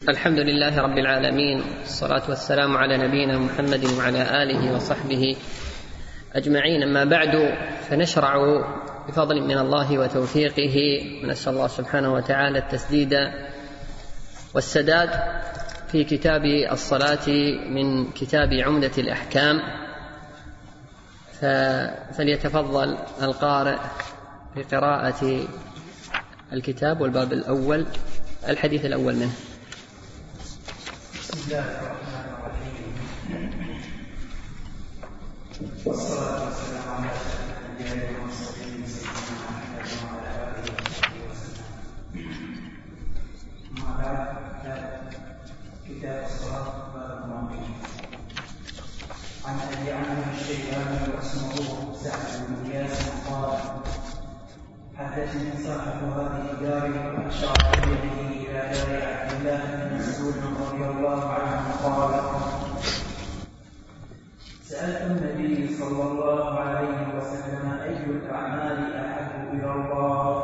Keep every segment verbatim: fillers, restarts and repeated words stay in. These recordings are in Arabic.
الحمد لله رب العالمين، والصلاة والسلام على نبينا محمد وعلى آله وصحبه أجمعين. أما بعد، فنشرع بفضل من الله وتوفيقه ونسأل الله سبحانه وتعالى التسديد والسداد في كتاب الصلاة من كتاب عمدة الأحكام، فليتفضل القارئ بقراءة الكتاب والباب الأول الحديث الأول منه. بسم الله الرحمن الرحيم، والصلاة والسلام على أشرف الأنبياء والمرسلين سيدنا محمد وعلى آله وصحبه وسلم. أما بعد، كتاب الصلاة باب المواقيت. عن أبي عمرو الشيباني واسمه سعد بن إياس قال: حدثني صاحب هذه الدار وأشار بيده إلى دار عبد الله بن مسعود رضي الله عنه قال: سألت النبي صلى الله عليه وسلم: أي الأعمال أحب إلى الله؟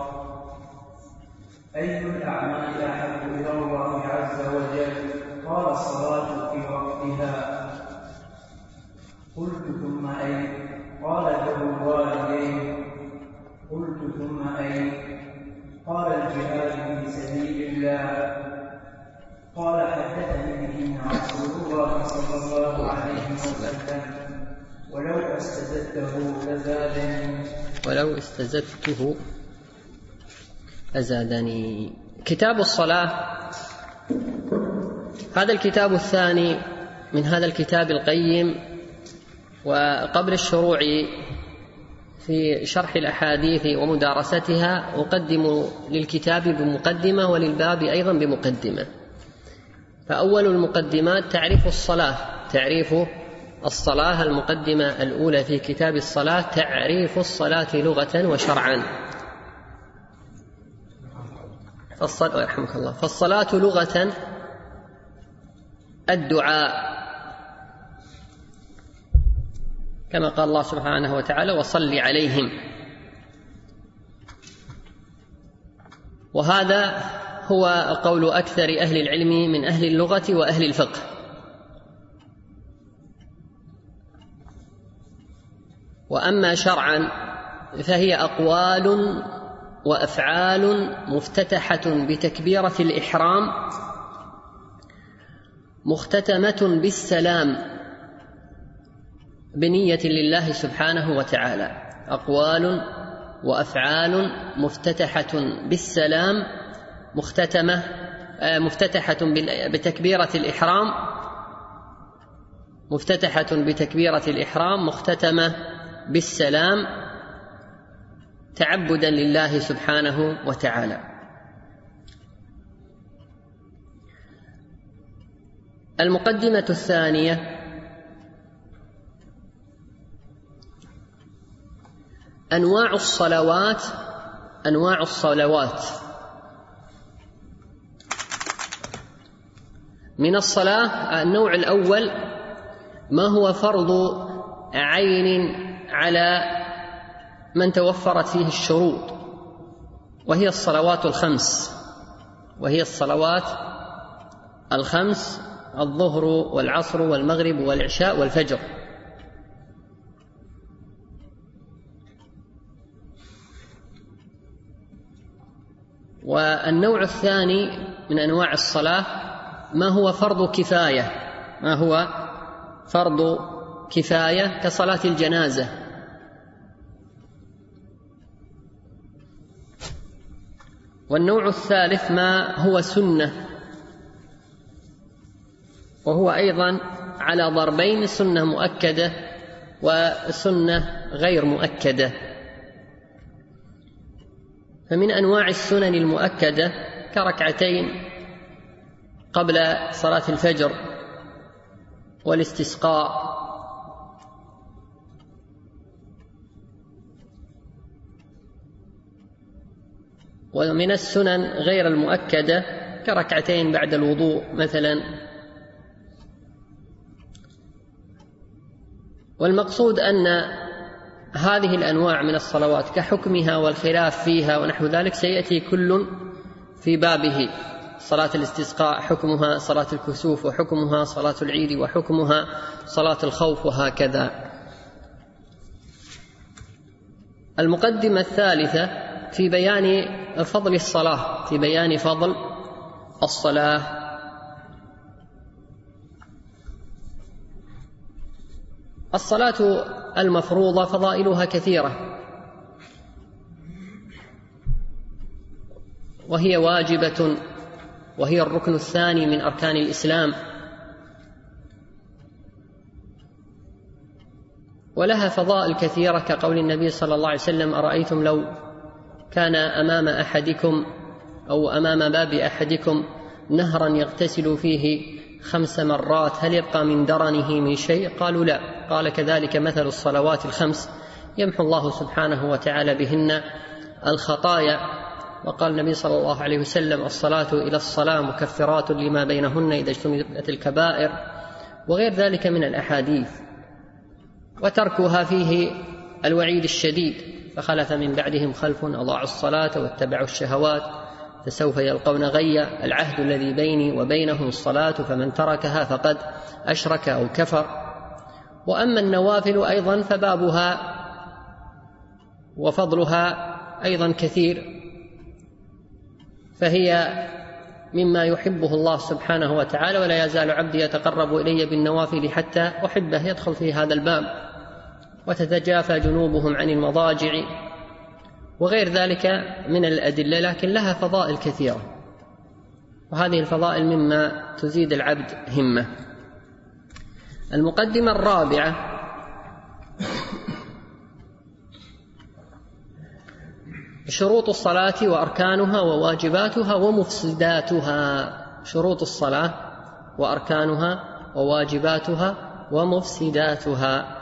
أي الأعمال أحب إلى الله عز وجل؟ قال: الصلاة في وقتها. قلت: ثم أي؟ قال: بر الوالدين. قلت: ثم أي؟ قال: الجهاد في سبيل الله. قال: حدثني به رسول الله صلى الله عليه وسلم: ولو استزدته لزادني ولو استزدته لزادني. كتاب الصلاة هذا الكتاب الثاني من هذا الكتاب القيم، وقبل الشروع في شرح الأحاديث ومدارستها أقدم للكتاب بمقدمة وللباب أيضا بمقدمة. فأول المقدمات تعريف الصلاة. تعريف الصلاة، المقدمة الأولى في كتاب الصلاة تعريف الصلاة لغة وشرعا. فالصلاة يرحمك الله فالصلاة لغة الدعاء، كما قال الله سبحانه وتعالى: وصل عليهم. وهذا هو قول أكثر أهل العلم من أهل اللغة وأهل الفقه. وأما شرعا فهي أقوال وأفعال مفتتحة بتكبيرة الإحرام مختتمة بالسلام بنية لله سبحانه وتعالى. أقوال وأفعال مفتتحة بالسلام مختتمة مفتتحة بتكبيرة الإحرام مفتتحة بتكبيرة الإحرام مختتمة بالسلام تعبدا لله سبحانه وتعالى. المقدمة الثانية: أنواع الصلوات أنواع الصلوات من الصلاة. النوع الأول ما هو فرض عين على من توفرت فيه الشروط، وهي الصلوات الخمس وهي الصلوات الخمس: الظهر والعصر والمغرب والعشاء والفجر. والنوع الثاني من أنواع الصلاة ما هو فرض كفاية ما هو فرض كفاية كصلاة الجنازة. والنوع الثالث ما هو سنة، وهو أيضا على ضربين: سنة مؤكدة وسنة غير مؤكدة. فمن أنواع السنن المؤكدة كركعتين قبل صلاة الفجر والاستسقاء، ومن السنن غير المؤكدة كركعتين بعد الوضوء مثلا. والمقصود أن هذه الأنواع من الصلوات كحكمها والخلاف فيها ونحو ذلك سيأتي كل في بابه، صلاة الاستسقاء حكمها صلاة الكسوف، وحكمها صلاة العيد، وحكمها صلاة الخوف، وهكذا. المقدمة الثالثة في بيان فضل الصلاة، في بيان فضل الصلاة. الصلاة المفروضة فضائلها كثيرة، وهي واجبة، وهي الركن الثاني من أركان الإسلام، ولها فضائل كثيرة كقول النبي صلى الله عليه وسلم: أرأيتم لو كان أمام أحدكم أو أمام باب أحدكم نهرا يغتسل فيه خمس مرات هل يبقى من درنه من شيء؟ قالوا لا. قال: كذلك مثل الصلوات الخمس يمحو الله سبحانه وتعالى بهن الخطايا. وقال النبي صلى الله عليه وسلم: الصلاة إلى الصلاة مكفرات لما بينهن إذا اجتنبت الكبائر، وغير ذلك من الأحاديث. وتركها فيه الوعيد الشديد: فخلف من بعدهم خلف أضاعوا الصلاة واتبعوا الشهوات فسوف يلقون غيا، العهد الذي بيني وبينهم الصلاة فمن تركها فقد أشرك أو كفر. وأما النوافل أيضا فبابها وفضلها أيضا كثير، فهي مما يحبه الله سبحانه وتعالى: ولا يزال عبدي يتقرب إلي بالنوافل حتى أحبه، يدخل في هذا الباب. وتتجافى جنوبهم عن المضاجع، وغير ذلك من الأدلة، لكن لها فضائل كثيرة، وهذه الفضائل مما تزيد العبد همة. المقدمة الرابعة: شروط الصلاة وأركانها وواجباتها ومفسداتها. شروط الصلاة وأركانها وواجباتها ومفسداتها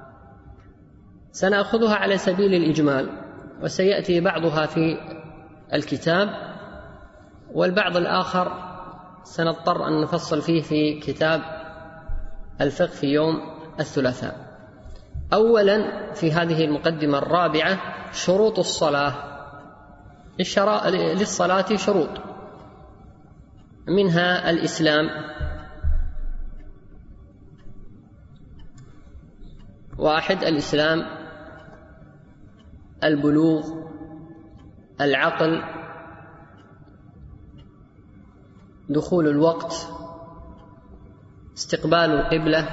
سنأخذها على سبيل الإجمال، وسيأتي بعضها في الكتاب، والبعض الآخر سنضطر أن نفصل فيه في كتاب الفقه في يوم الثلاثاء. أولا في هذه المقدمة الرابعة: شروط الصلاة. للصلاة شروط، منها الإسلام، واحد الإسلام، البلوغ، العقل، دخول الوقت، استقبال القبلة،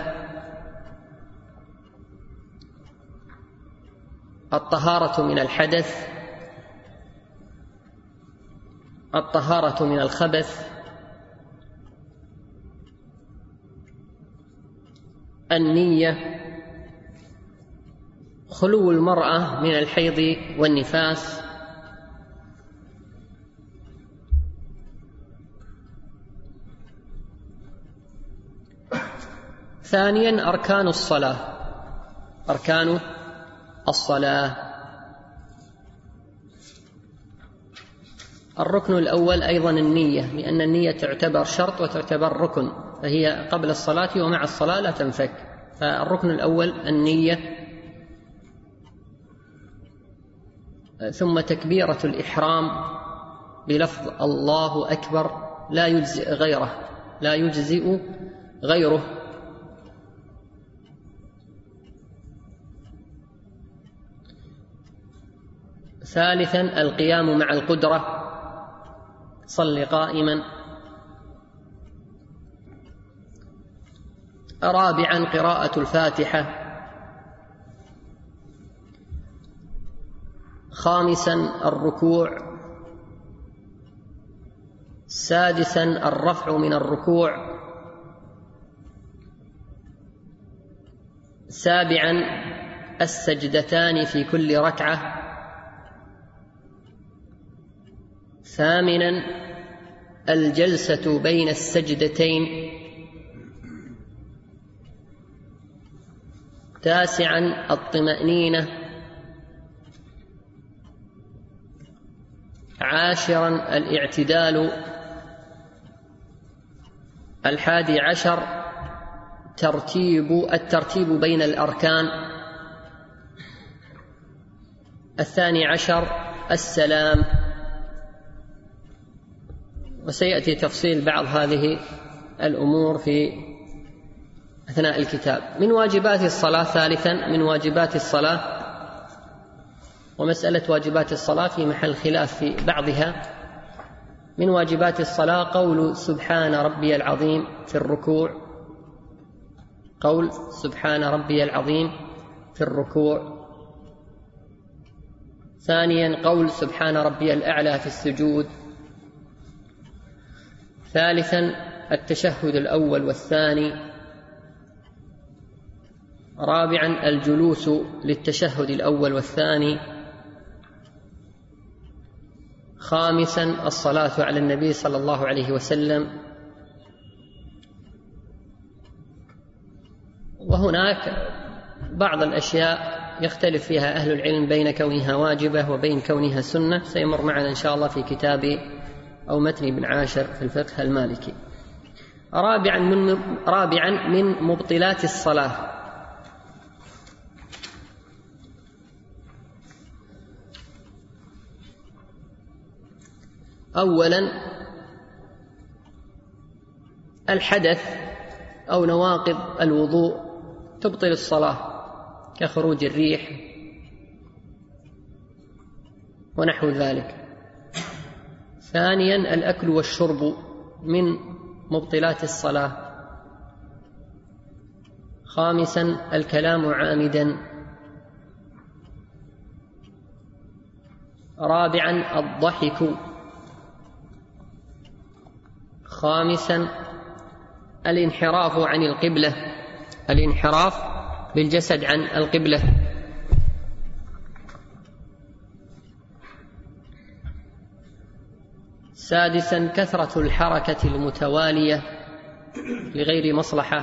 الطهارة من الحدث، الطهارة من الخبث، النية، خلو المرأة من الحيض والنفاس، ثانيا أركان الصلاة. أركان الصلاة: الركن الأول أيضا النية، لأن النية تعتبر شرط وتعتبر ركن، فهي قبل الصلاة ومع الصلاة لا تنفك. فالركن الأول النية، ثم تكبيرة الإحرام بلفظ الله أكبر، لا يجزئ غيره، لا يجزئ غيره. ثالثا القيام مع القدرة، صل قائما. رابعا قراءة الفاتحة. خامسا الركوع. سادسا الرفع من الركوع. سابعا السجدتان في كل ركعة. ثامنا الجلسة بين السجدتين. تاسعا الطمأنينة. عاشرا الاعتدال. الحادي عشر ترتيب الترتيب بين الأركان. الثاني عشر السلام. وسيأتي تفصيل بعض هذه الأمور في أثناء الكتاب. من واجبات الصلاة ثالثا من واجبات الصلاة، ومسألة واجبات الصلاة في محل خلاف في بعضها، من واجبات الصلاة قول سبحان ربي العظيم في الركوع، قول سبحان ربي العظيم في الركوع. ثانيا قول سبحان ربي الأعلى في السجود. ثالثا التشهد الأول والثاني. رابعا الجلوس للتشهد الأول والثاني. خامسا الصلاة على النبي صلى الله عليه وسلم. وهناك بعض الأشياء يختلف فيها أهل العلم بين كونها واجبة وبين كونها سنة، سيمر معنا إن شاء الله في كتاب أو متن ابن عاشر في الفقه المالكي. رابعا من, رابعا من مبطلات الصلاة أولا الحدث أو نواقض الوضوء تبطل الصلاة كخروج الريح ونحو ذلك. ثانيا الأكل والشرب من مبطلات الصلاة. خامسا الكلام عامدا. رابعا الضحك. خامسا الانحراف عن القبلة، الانحراف بالجسد عن القبلة. سادسا كثرة الحركة المتوالية لغير مصلحة.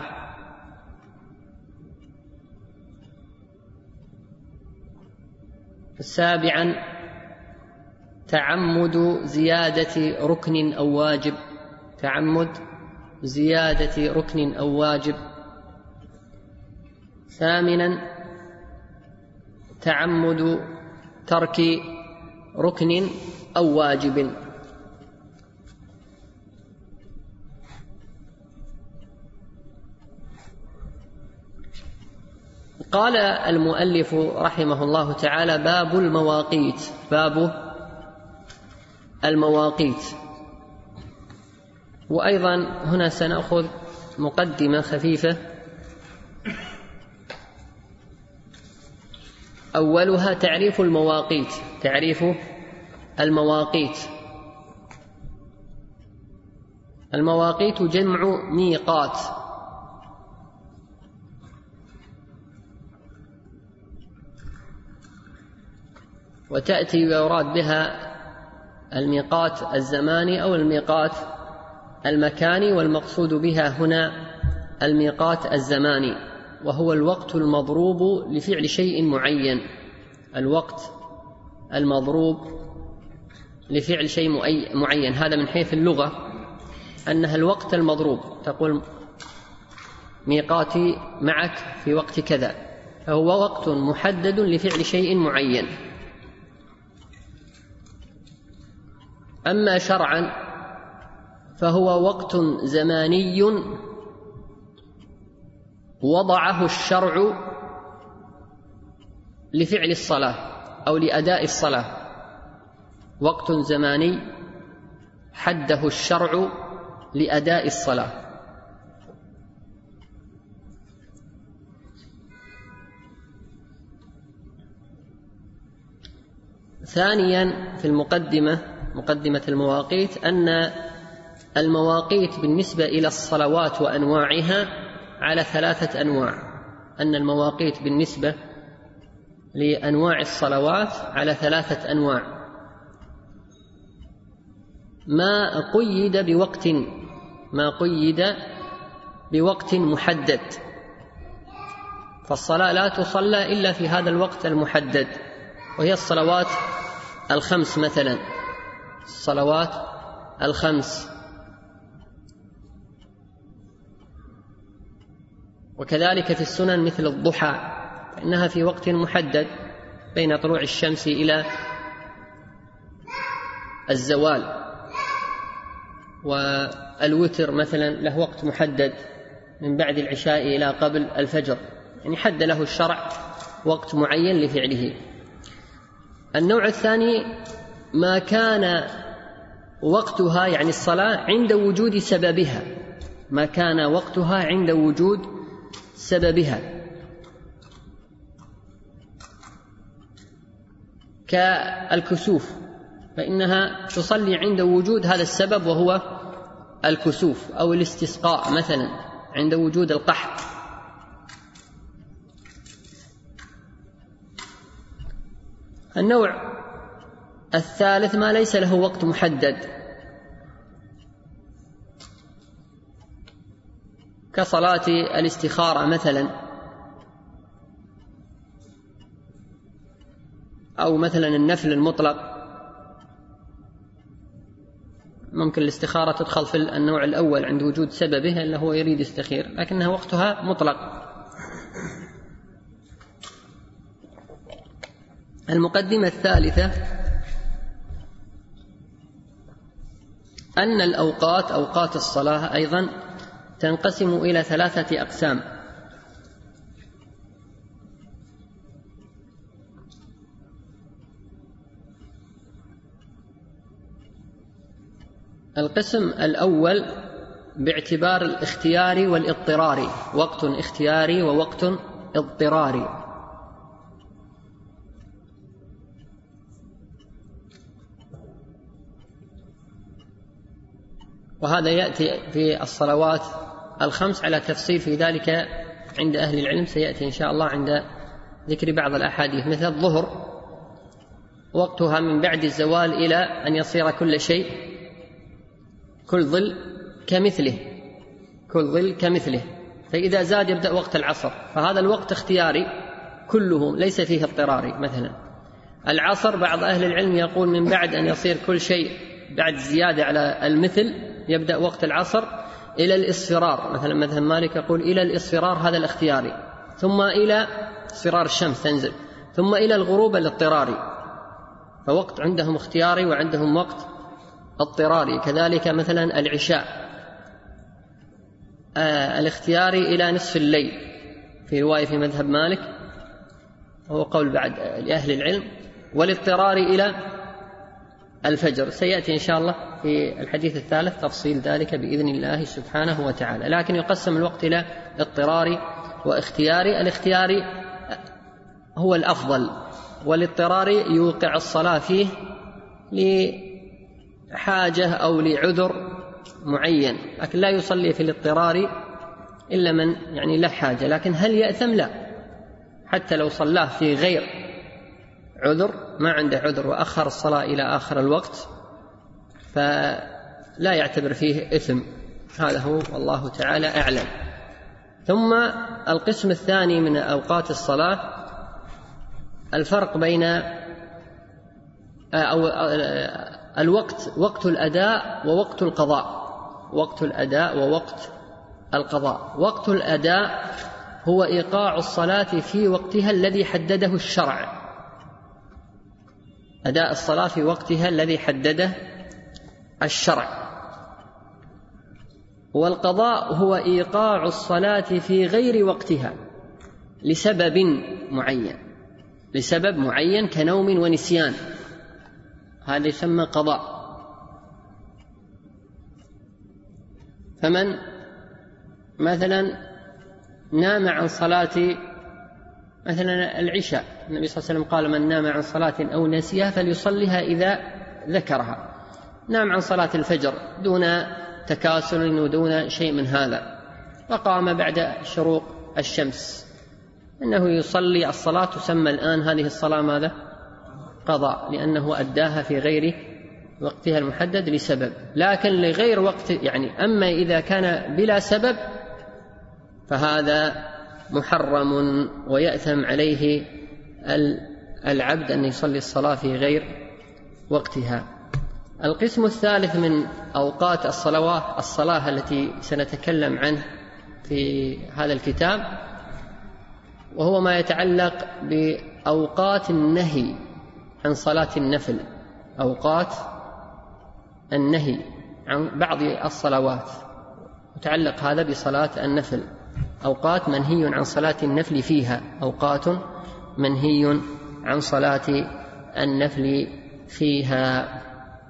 سابعا تعمد زيادة ركن أو واجب، تعمد زيادة ركن أو واجب. ثامنا تعمد ترك ركن أو واجب. قال المؤلف رحمه الله تعالى: باب المواقيت، باب المواقيت. وأيضا هنا سنأخذ مقدمة خفيفة، أولها تعريف المواقيت. تعريف المواقيت. المواقيت جمع ميقات، وتأتي ويراد بها الميقات الزماني أو الميقات المكاني، والمقصود بها هنا الميقات الزماني، وهو الوقت المضروب لفعل شيء معين. الوقت المضروب لفعل شيء معين، هذا من حيث اللغة أنها الوقت المضروب. تقول ميقاتي معك في وقت كذا، فهو وقت محدد لفعل شيء معين. أما شرعا فهو وقت زماني وضعه الشرع لفعل الصلاة أو لأداء الصلاة. وقت زماني حده الشرع لأداء الصلاة. ثانيا في المقدمة، مقدمة المواقيت، أن المواقيت بالنسبة إلى الصلوات وأنواعها على ثلاثة أنواع. أن المواقيت بالنسبة لأنواع الصلوات على ثلاثة أنواع. ما قيد بوقت، ما قيد بوقت محدد، فالصلاة لا تصلى إلا في هذا الوقت المحدد، وهي الصلوات الخمس مثلا، الصلوات الخمس. وكذلك في السنن مثل الضحى، فإنها في وقت محدد بين طلوع الشمس إلى الزوال. والوتر مثلا له وقت محدد من بعد العشاء إلى قبل الفجر، يعني حد له الشرع وقت معين لفعله. النوع الثاني ما كان وقتها يعني الصلاة عند وجود سببها، ما كان وقتها عند وجود سببها، كالكسوف فإنها تصلي عند وجود هذا السبب وهو الكسوف، أو الاستسقاء مثلا عند وجود القحط. النوع الثالث ما ليس له وقت محدد، كصلاة الاستخارة مثلا، أو مثلا النفل المطلق. ممكن الاستخارة تدخل في النوع الأول عند وجود سببه أنه هو يريد يستخير، لكنها وقتها مطلق. المقدمة الثالثة أن الأوقات أوقات الصلاة أيضا تنقسم إلى ثلاثة أقسام. القسم الأول باعتبار الاختياري والاضطراري، وقت اختياري ووقت اضطراري. وهذا يأتي في الصلوات الخمس على تفصيل في ذلك عند أهل العلم، سيأتي إن شاء الله عند ذكر بعض الأحاديث. مثل الظهر وقتها من بعد الزوال إلى أن يصير كل شيء كل ظل كمثله كل ظل كمثله فإذا زاد يبدأ وقت العصر، فهذا الوقت اختياري كله ليس فيه اضطراري. مثلا العصر بعض أهل العلم يقول من بعد أن يصير كل شيء بعد زيادة على المثل يبدأ وقت العصر إلى الإصفرار. مثلا مثلا مالك يقول إلى الإصفرار، هذا الاختياري، ثم إلى اصفرار الشمس تنزل، ثم إلى الغروب الاضطراري. فوقت عندهم اختياري وعندهم وقت اضطراري. كذلك مثلا العشاء آه الاختياري إلى نصف الليل في رواية في مذهب مالك، وهو قول بعد لأهل العلم، والاضطراري إلى الفجر. سيأتي إن شاء الله في الحديث الثالث تفصيل ذلك بإذن الله سبحانه وتعالى. لكن يقسم الوقت إلى اضطراري واختياري. الاختياري هو الأفضل، والاضطراري يوقع الصلاة فيه لحاجة أو لعذر معين، لكن لا يصلي في الاضطراري إلا من يعني له حاجة. لكن هل يأثم؟ لا، حتى لو صلاه في غير عذر، ما عنده عذر وأخر الصلاة إلى آخر الوقت، فلا يعتبر فيه إثم. هذا هو والله تعالى أعلم. ثم القسم الثاني من أوقات الصلاة الفرق بين أو الوقت وقت الأداء ووقت القضاء. وقت الأداء ووقت القضاء. وقت الأداء هو إيقاع الصلاة في وقتها الذي حدده الشرع، أداء الصلاة في وقتها الذي حدده الشرع. والقضاء هو إيقاع الصلاة في غير وقتها لسبب معين، لسبب معين كنوم ونسيان، هذا يسمى قضاء. فمن مثلا نام عن صلاة مثلا العشاء، النبي صلى الله عليه وسلم قال من نام عن صلاة أو نسيها فليصلها إذا ذكرها. نام عن صلاة الفجر دون تكاسل ودون شيء من هذا، وقام بعد شروق الشمس، إنه يصلي الصلاة تسمى الآن هذه الصلاة ماذا؟ قضاء، لأنه أداها في غير وقتها المحدد لسبب. لكن لغير وقت يعني أما إذا كان بلا سبب فهذا محرم ويأثم عليه العبد أن يصلي الصلاة في غير وقتها. القسم الثالث من أوقات الصلوات الصلاة التي سنتكلم عنه في هذا الكتاب، وهو ما يتعلق بأوقات النهي عن صلاة النفل. أوقات النهي عن بعض الصلوات، وتعلق هذا بصلاة النفل. أوقات منهي عن صلاة النفل فيها، أوقات منهي عن صلاة النفل فيها.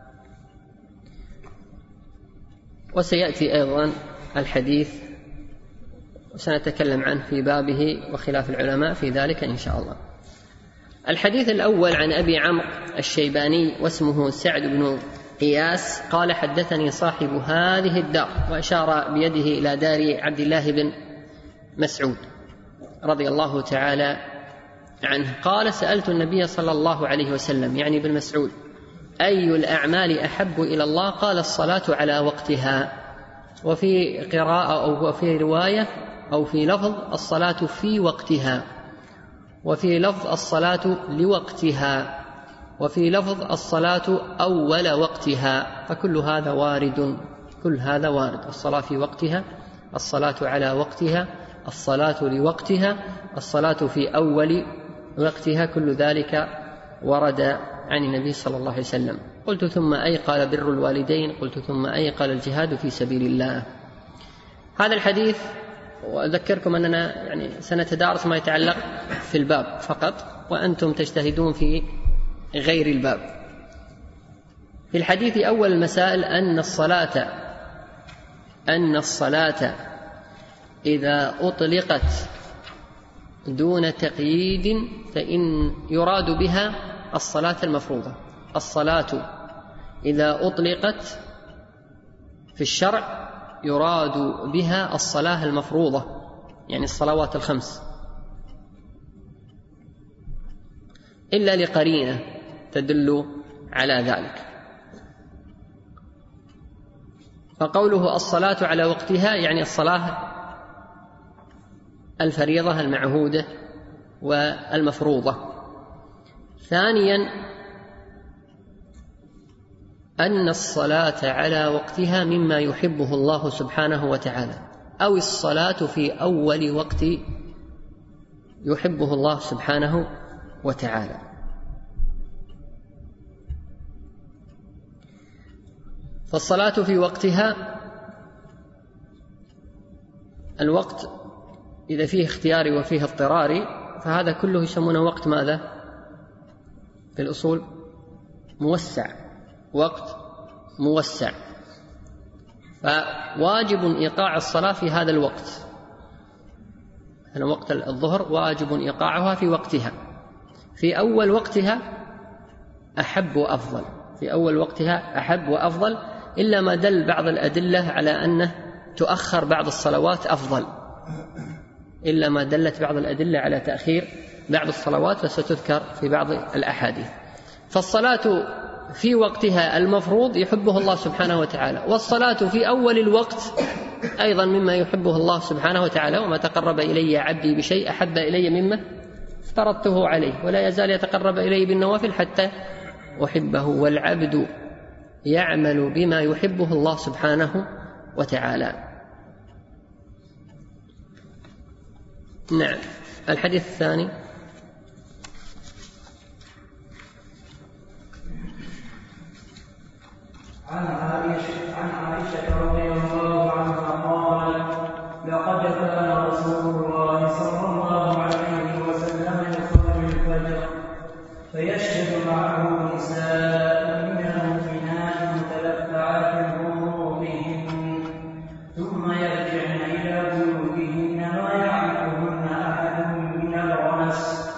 وسيأتي أيضا الحديث وسنتكلم عنه في بابه وخلاف العلماء في ذلك إن شاء الله. الحديث الأول عن أبي عمرو الشيباني واسمه سعد بن إياس قال: حدثني صاحب هذه الدار، وأشار بيده إلى دار عبد الله بن مسعود رضي الله تعالى عنه، قال: سألت النبي صلى الله عليه وسلم، يعني بن مسعود: أي الأعمال أحب إلى الله؟ قال: الصلاة على وقتها. وفي قراءة أو في رواية أو في لفظ: الصلاة في وقتها، وفي لفظ: الصلاة لوقتها، وفي لفظ: الصلاة أول وقتها. فكل هذا وارد، كل هذا وارد: الصلاة في وقتها، الصلاة على وقتها، الصلاة لوقتها، الصلاة في أول وقتها، كل ذلك ورد عن النبي صلى الله عليه وسلم. قلت: ثم أي؟ قال: بر الوالدين. قلت: ثم أي؟ قال: الجهاد في سبيل الله. هذا الحديث، وأذكركم أننا يعني سنتدارس ما يتعلق في الباب فقط، وأنتم تجتهدون في غير الباب. في الحديث أول المسائل أن الصلاة أن الصلاة إذا أطلقت دون تقييد فإن يراد بها الصلاة المفروضة. الصلاة إذا أطلقت في الشرع يراد بها الصلاة المفروضة، يعني الصلوات الخمس، إلا لقرينة تدل على ذلك. فقوله الصلاة على وقتها يعني الصلاة الفريضة المعهودة والمفروضة. ثانيا أن الصلاة على وقتها مما يحبه الله سبحانه وتعالى، أو الصلاة في أول وقت يحبه الله سبحانه وتعالى. فالصلاة في وقتها، الوقت إذا فيه اختياري وفيه اضطراري فهذا كله يسمونه وقت ماذا؟ في الأصول موسع، وقت موسع. فواجب إيقاع الصلاة في هذا الوقت، أنا وقت الظهر واجب إيقاعها في وقتها، في أول وقتها أحب وأفضل، في أول وقتها أحب وأفضل، إلا ما دل بعض الأدلة على أنه تؤخر بعض الصلوات أفضل، إلا ما دلت بعض الأدلة على تأخير بعض الصلوات، وستذكر في بعض الأحاديث. فالصلاة في وقتها المفروض يحبه الله سبحانه وتعالى، والصلاة في أول الوقت أيضا مما يحبه الله سبحانه وتعالى. وما تقرب إلي عبدي بشيء أحب إلي مما افترضته عليه، ولا يزال يتقرب إلي بالنوافل حتى أحبه. والعبد يعمل بما يحبه الله سبحانه وتعالى. نعم. الحديث الثاني عن عائشة عن عائشة رضي الله عنها قالت: لقد كان رسول الله صلى الله عليه وسلم يصلي الفجر فيشهد معه نساء من المؤمنات متلفعات بروقهن ثم يرجعن إلى بيوتهن ما يعرفهن أحد من الغنس.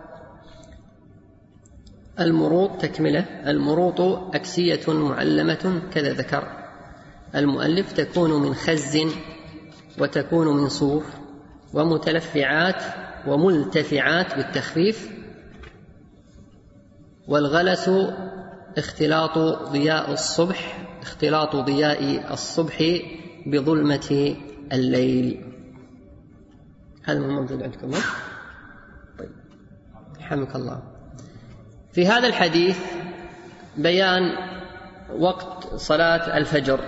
المروط تكملة. المروط أكسية معلمة كذا ذكر المؤلف، تكون من خز وتكون من صوف، ومتلفعات وملتفعات بالتخفيف. والغلس اختلاط ضياء الصبح اختلاط ضياء الصبح بظلمة الليل. هذا موجود عندكم؟ طيب، رحمك الله. في هذا الحديث بيان وقت صلاة الفجر،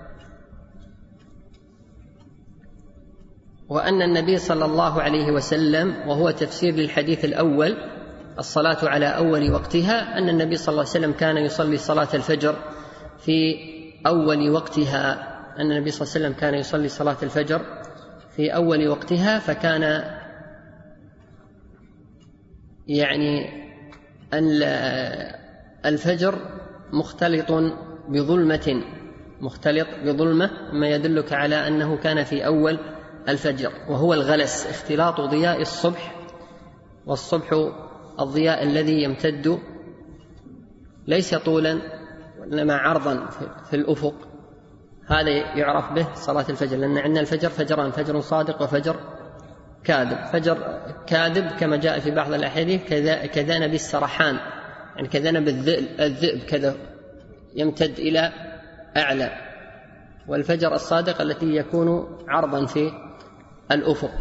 وأن النبي صلى الله عليه وسلم، وهو تفسير للحديث الأول الصلاة على أول وقتها، أن النبي صلى الله عليه وسلم كان يصلي صلاة الفجر في أول وقتها أن النبي صلى الله عليه وسلم كان يصلي صلاة الفجر في أول وقتها، فكان يعني الفجر مختلط بظلمة مختلط بظلمة ما يدلك على أنه كان في أول الفجر، وهو الغلس، اختلاط ضياء الصبح، والصبح الضياء الذي يمتد ليس طولا وإنما عرضا في الأفق، هذا يعرف به صلاة الفجر، لأن عندنا الفجر فجران، فجر صادق وفجر كاذب. فجر كاذب كما جاء في بعض الأحاديث كذنب السرحان، يعني كذنب الذئب كذا يمتد إلى أعلى، والفجر الصادق التي يكون عرضا في الأفق.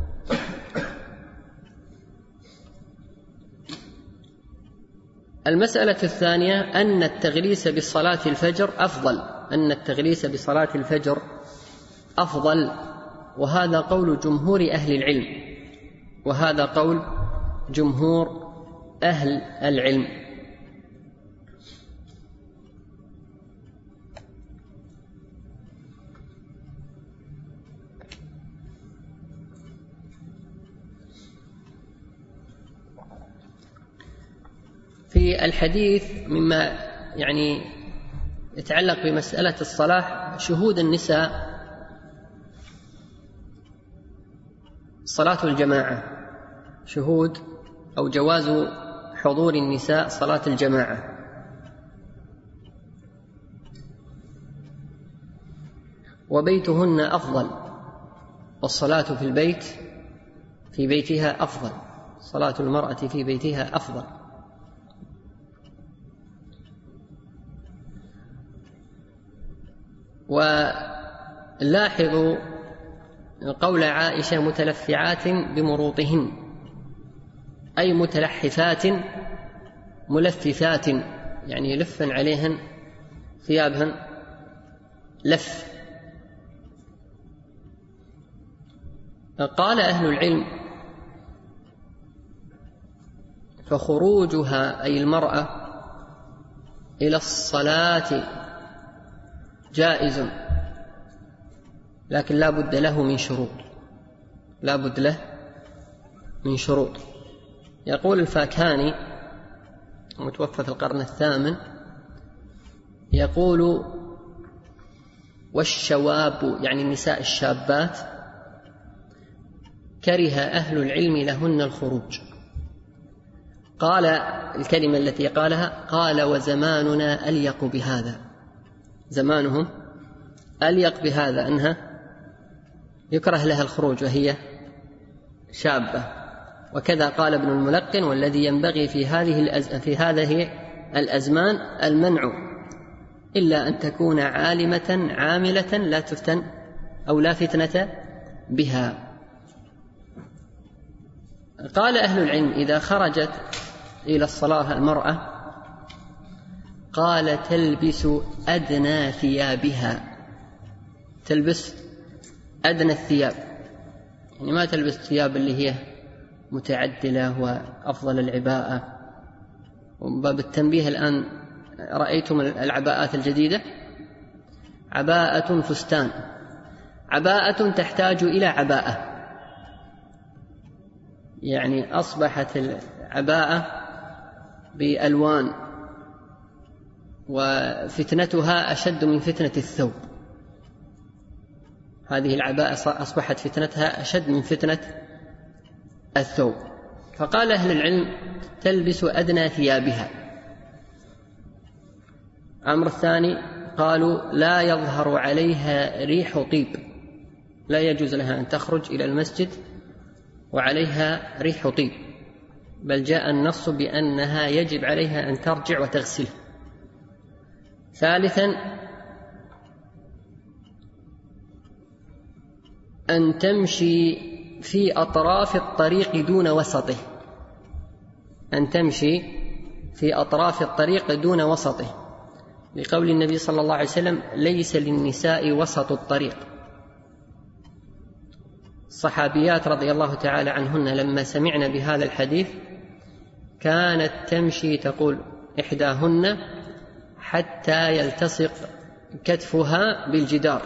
المسألة الثانية أن التغليس بصلاة الفجر أفضل، أن التغليس بصلاة الفجر أفضل، وهذا قول جمهور أهل العلم، وهذا قول جمهور أهل العلم. في الحديث مما يعني يتعلق بمسألة الصلاة شهود النساء صلاة الجماعة، شهود أو جواز حضور النساء صلاة الجماعة. وبيتهن أفضل، والصلاة في البيت في بيتها أفضل، صلاة المرأة في بيتها أفضل. ولاحظوا قول عائشة متلفعات بمروطهن، أي متلحفات ملففات، يعني يلفن عليهن ثيابهن لف. قال أهل العلم فخروجها أي المرأة إلى الصلاة جائز، لكن لا بد له من شروط، لا بد له من شروط. يقول الفاكهاني متوفى في القرن الثامن، يقول والشواب يعني النساء الشابات كره أهل العلم لهن الخروج. قال الكلمة التي قالها، قال وزماننا أليق بهذا، زمانهم أليق بهذا أنها يكره لها الخروج وهي شابة. وكذا قال ابن الملقن والذي ينبغي في هذه الأز... في هذه الأزمان المنع إلا أن تكون عالمة عاملة لا تفتن أو لا فتنة بها. قال أهل العلم إذا خرجت إلى الصلاة المرأة قال تلبس أدنى ثيابها، تلبس أدنى الثياب، يعني ما تلبس ثياب اللي هي متعدلة وأفضل العباءة. وباب التنبيه الآن رأيتم العباءات الجديدة، عباءة فستان، عباءة تحتاج إلى عباءة، يعني أصبحت العباءة بألوان وفتنتها أشد من فتنة الثوب. هذه العباءة أصبحت فتنتها أشد من فتنة الثوب. فقال أهل العلم تلبس أدنى ثيابها. الأمر الثاني قالوا لا يظهر عليها ريح طيب، لا يجوز لها أن تخرج إلى المسجد وعليها ريح طيب، بل جاء النص بأنها يجب عليها أن ترجع وتغسله. ثالثا أن تمشي في أطراف الطريق دون وسطه، أن تمشي في أطراف الطريق دون وسطه، لقول النبي صلى الله عليه وسلم ليس للنساء وسط الطريق. الصحابيات رضي الله تعالى عنهن لما سمعن بهذا الحديث كانت تمشي، تقول إحداهن حتى يلتصق كتفها بالجدار،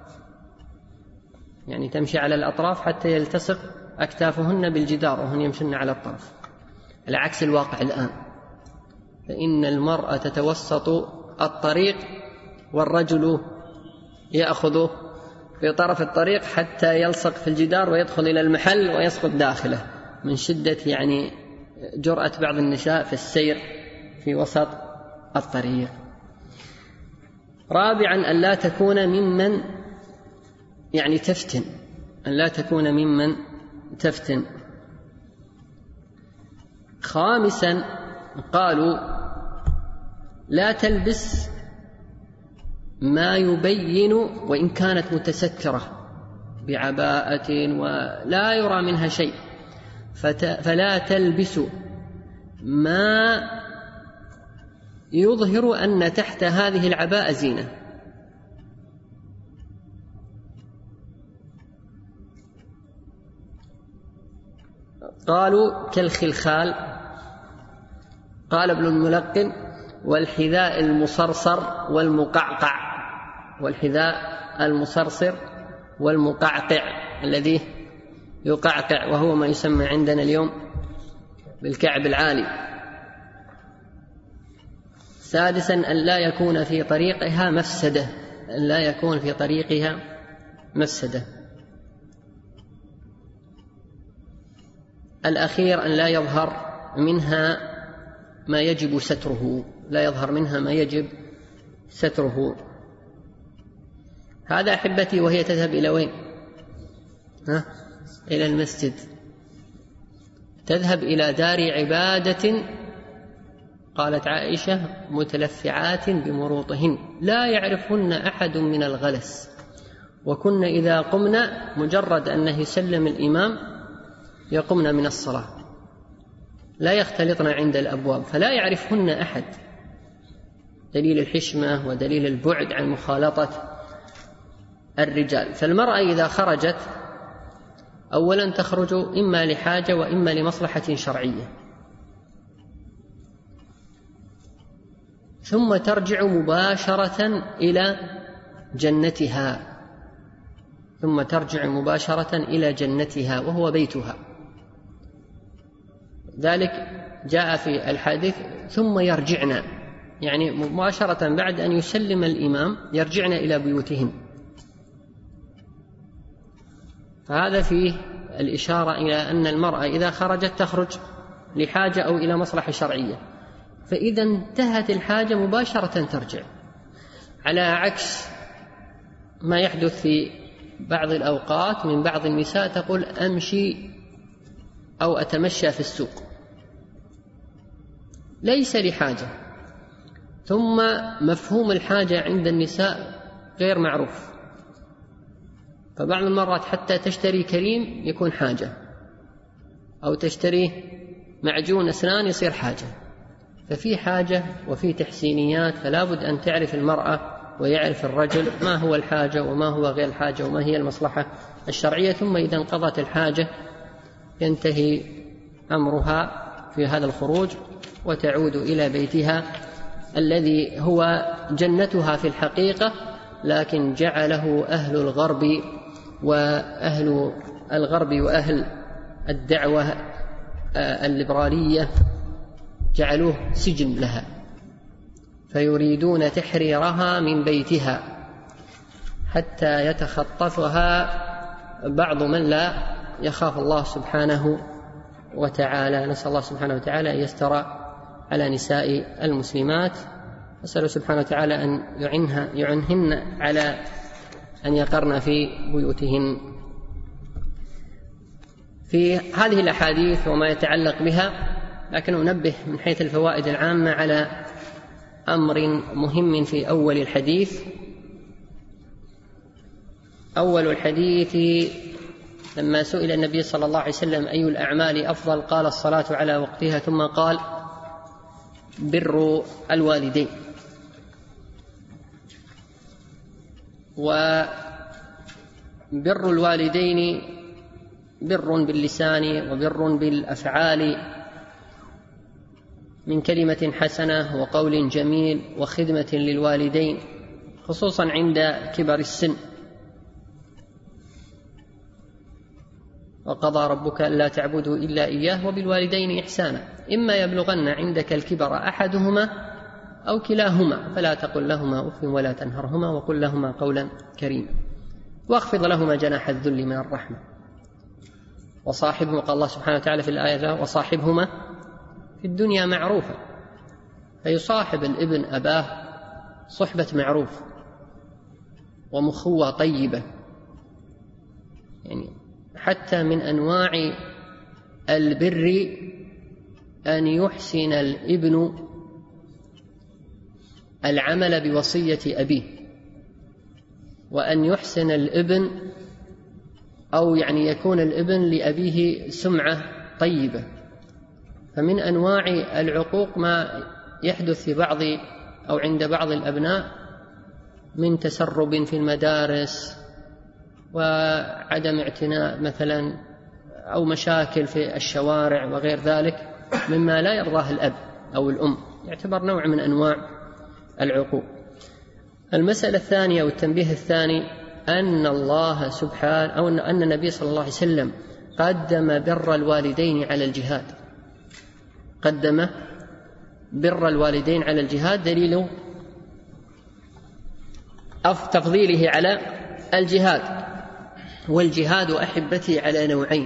يعني تمشي على الأطراف حتى يلتصق أكتافهن بالجدار وهن يمشن على الطرف، على عكس الواقع الآن، فإن المرأة تتوسط الطريق والرجل يأخذ بطرف الطريق حتى يلصق في الجدار ويدخل إلى المحل ويسقط داخله من شدة يعني جرأة بعض النساء في السير في وسط الطريق. رابعا أن لا تكون ممن يعني تفتن، أن لا تكون ممن تفتن. خامسا قالوا لا تلبس ما يبين وإن كانت متسترة بعباءة ولا يرى منها شيء، فلا تلبس ما يظهر أن تحت هذه العباءة زينة. قالوا كالخلخال. قال ابن الملقن والحذاء المصرصر والمقعقع، والحذاء المصرصر والمقعقع الذي يقعقع وهو ما يسمى عندنا اليوم بالكعب العالي. سادسا أن لا يكون في طريقها مفسدة، أن لا يكون في طريقها مفسدة. الأخير أن لا يظهر منها ما يجب ستره، لا يظهر منها ما يجب ستره. هذا أحبتي وهي تذهب إلى وين؟ ها؟ إلى المسجد، تذهب إلى دار عبادة. قالت عائشة متلفعات بمروطهن لا يعرفهن أحد من الغلس، وكن إذا قمنا مجرد أنه يسلم الإمام يقمن من الصلاة، لا يختلطن عند الأبواب، فلا يعرفهن أحد. دليل الحشمة ودليل البعد عن مخالطة الرجال. فالمرأة إذا خرجت أولا تخرج إما لحاجة وإما لمصلحة شرعية، ثم ترجع مباشرة إلى جنتها، ثم ترجع مباشرة إلى جنتها وهو بيتها. ذلك جاء في الحديث ثم يرجعن، يعني مباشرة بعد أن يسلم الإمام يرجعن إلى بيوتهن. فهذا فيه الإشارة إلى أن المرأة إذا خرجت تخرج لحاجة أو إلى مصلحة شرعية، فإذا انتهت الحاجة مباشرة ترجع، على عكس ما يحدث في بعض الأوقات من بعض النساء تقول أمشي أو أتمشى في السوق، ليس لحاجة، ثم مفهوم الحاجة عند النساء غير معروف، فبعض المرات حتى تشتري كريم يكون حاجة، أو تشتري معجون أسنان يصير حاجة. ففي حاجة وفي تحسينيات، فلا بد أن تعرف المرأة ويعرف الرجل ما هو الحاجة وما هو غير الحاجة وما هي المصلحة الشرعية. ثم إذا انقضت الحاجة ينتهي أمرها في هذا الخروج وتعود إلى بيتها الذي هو جنتها في الحقيقة، لكن جعله أهل الغرب وأهل الغرب وأهل الدعوة الليبرالية جعلوه سجن لها، فيريدون تحريرها من بيتها حتى يتخطفها بعض من لا يخاف الله سبحانه وتعالى. نسأل الله سبحانه وتعالى أن يستر على نساء المسلمات، نسأل سبحانه وتعالى أن يعنها يعنهن على أن يقرن في بيوتهن. في هذه الأحاديث وما يتعلق بها، لكن أنبه من حيث الفوائد العامة على أمر مهم في أول الحديث. أول الحديث لما سئل النبي صلى الله عليه وسلم أي الأعمال أفضل، قال الصلاة على وقتها، ثم قال بر الوالدين. وبر الوالدين بر باللسان وبر بالأفعال من كلمة حسنة وقول جميل وخدمة للوالدين. خصوصا عند كبر السن. وقضى ربك ألا تعبدوا إلا إياه وبالوالدين إحسانا إما يبلغن عندك الكبر أحدهما أو كلاهما فلا تقل لهما أف ولا تنهرهما وقل لهما قولا كريما واخفض لهما جناح الذل من الرحمة وصاحبهما، قال الله سبحانه وتعالى في الآية وصاحبهما في الدنيا معروفا، فيصاحب الابن أباه صحبة معروف ومخوة طيبة. يعني حتى من أنواع البر أن يحسن الابن العمل بوصية أبيه، وأن يحسن الابن أو يعني يكون الابن لأبيه سمعة طيبة. فمن أنواع العقوق ما يحدث في بعض أو عند بعض الأبناء من تسرب في المدارس وعدم اعتناء مثلا أو مشاكل في الشوارع وغير ذلك مما لا يرضاه الأب أو الأم، يعتبر نوع من أنواع العقوق. المسألة الثانية والتنبيه الثاني أن الله سبحانه أو أن النبي صلى الله عليه وسلم قدم بر الوالدين على الجهاد، قدم بر الوالدين على الجهاد، دليل تفضيله على الجهاد. والجهاد أحبتي على نوعين: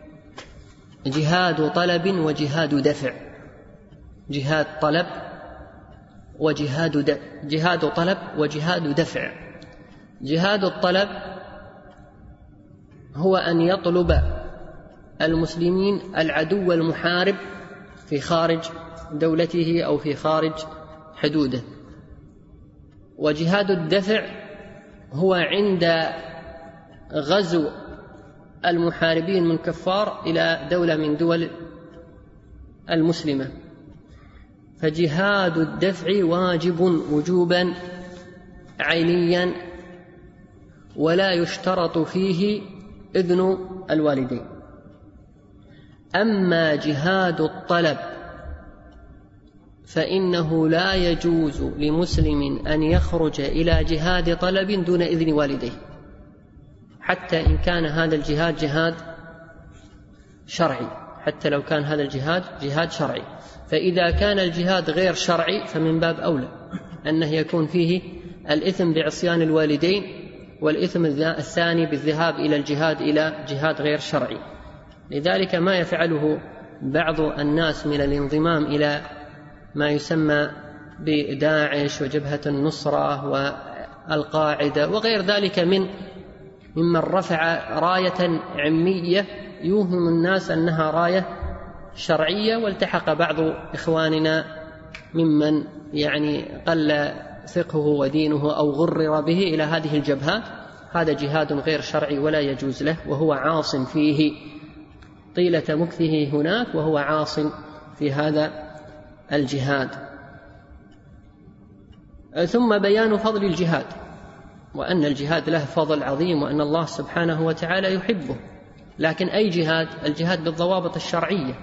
جهاد طلب وجهاد دفع. جهاد طلب وجهاد دفع. جهاد طلب وجهاد دفع. جهاد الطلب هو أن يطلب المسلمين العدو المحارب في خارج دولته أو في خارج حدوده. وجهاد الدفع هو عند غزو المحاربين من كفار إلى دولة من دول المسلمة. فجهاد الدفع واجب وجوبا عينيا ولا يشترط فيه إذن الوالدين. أما جهاد الطلب فإنه لا يجوز لمسلم أن يخرج إلى جهاد طلب دون إذن والديه، حتى إن كان هذا الجهاد جهاد شرعي، حتى لو كان هذا الجهاد جهاد شرعي. فإذا كان الجهاد غير شرعي فمن باب أولى أنه يكون فيه الإثم بعصيان الوالدين، والإثم الثاني بالذهاب إلى الجهاد إلى جهاد غير شرعي. لذلك ما يفعله بعض الناس من الانضمام إلى ما يسمى بداعش وجبهة النصرة والقاعدة وغير ذلك من ممن رفع راية عمية يوهم الناس أنها راية شرعية، والتحق بعض إخواننا ممن يعني قل فقهه ودينه أو غرر به إلى هذه الجبهات. هذا جهاد غير شرعي ولا يجوز له، وهو عاص فيه طيلة مكثه هناك، وهو عاص في هذا الجهاد. ثم بيان فضل الجهاد، وأن الجهاد له فضل عظيم، وأن الله سبحانه وتعالى يحبه. لكن أي جهاد؟ الجهاد بالضوابط الشرعية،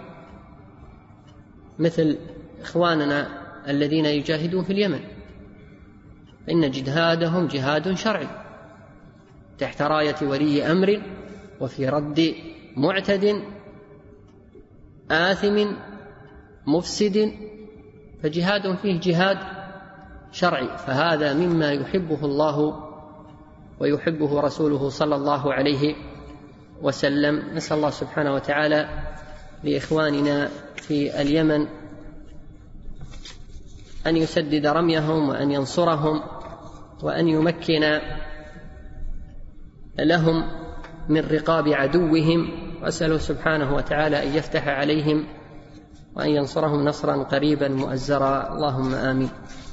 مثل إخواننا الذين يجاهدون في اليمن، إن جهادهم جهاد شرعي تحت راية ولي أمر وفي رد معتد آثم مفسد، فجهاد فيه جهاد شرعي، فهذا مما يحبه الله ويحبه رسوله صلى الله عليه وسلم. نسأل الله سبحانه وتعالى لإخواننا في اليمن أن يسدد رميهم وأن ينصرهم وأن يمكن لهم من رقاب عدوهم، وأسأله سبحانه وتعالى أن يفتح عليهم وأن ينصرهم نصرا قريبا مؤزرا، اللهم آمين.